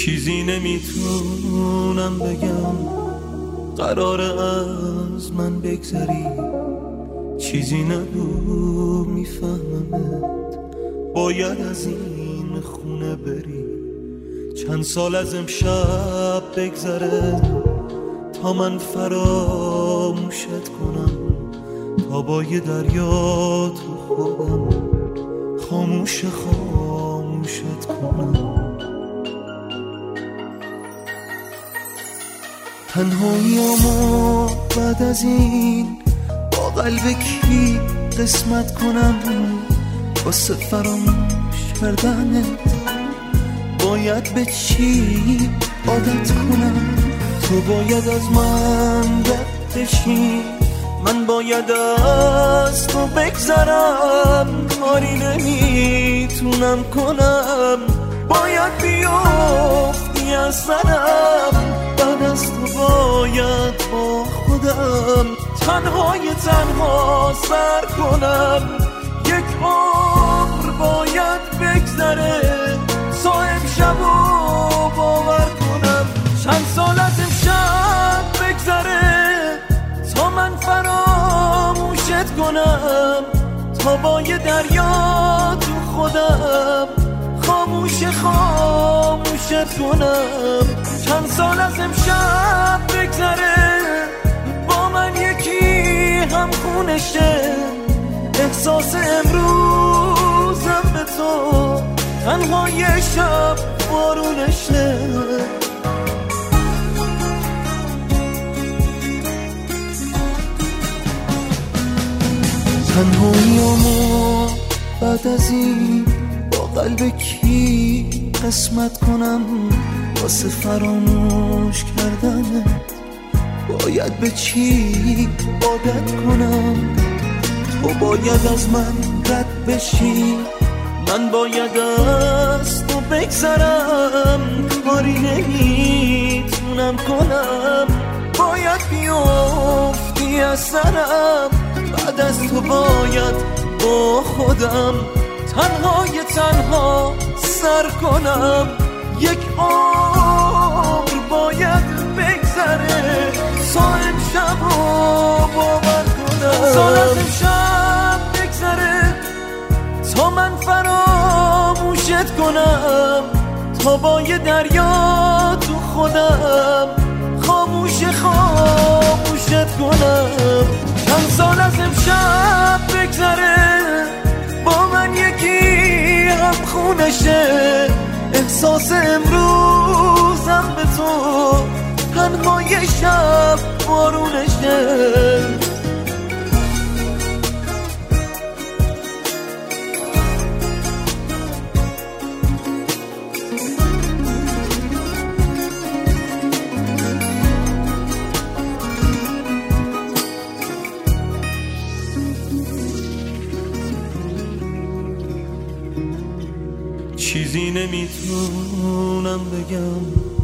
چیزی نمیتونم بگم، قراره از من بگذری. چیزی نگو میفهممت، باید از این خونه بری. چند سال از امشب بگذره تا من فراموشت کنم، تا با یه دریا تو خودم خاموشت کنم. تنهاییامو بعد از این با قلب کی قسمت کنم؟ واسه فراموش کردنت باید به چی عادت کنم؟ تو باید از من رد بشی، من باید از تو بگذرم. کاری نمیتونم کنم، باید بیافتی از سرم. بعد از تو باید با خودم تنها سر کنم. یک عمر باید بگذره تا امشبو باور کنم. چند سال از امشب بگذره تا من فراموشت کنم، تا با یه دریا تو خودم خاموشت کنم. چند سال از امشب بگذره با من یکی هم خونشه، احساس امروزم به تو تنها یه شب بارونشه. تنهاییامو بعد از این با قلب کی قسمت کنم؟ واسه فراموش کردنت باید به چی عادت کنم؟ تو باید از من رد بشی، من باید از تو بگذرم. کاری نمیتونم کنم، باید بیافتی از سرم. بعد از تو باید با خودم تنها سر کنم. یک عمر باید بگذره تا امشبو باور کنم. سال از امشب بگذره تا من فراموشت کنم، تا با یه دریا تو خودم خاموشت کنم. چند سال از امشب بگذره با من یکی هم خونشه، احساس امروزم به تو تنها یه شب بارونشه. چیزی نمیتونم بگم،